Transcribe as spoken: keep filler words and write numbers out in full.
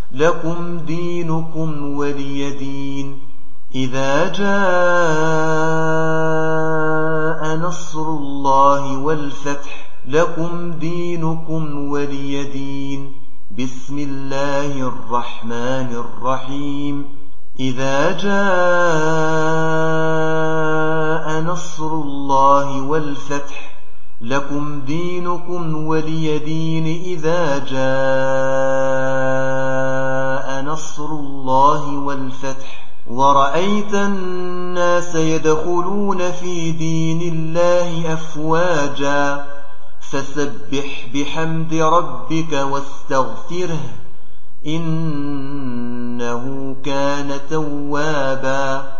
لكم دينكم ولي دين. إذا جاء نصر الله والفتح لكم دينكم ولي دين. بسم الله الرحمن الرحيم. إذا جاء نصر الله والفتح لكم دينكم ولي دين. إذا جاء نصر الله والفتح ورأيت الناس يدخلون في دين الله أفواجا فسبح بحمد ربك واستغفره إنه كان توابا.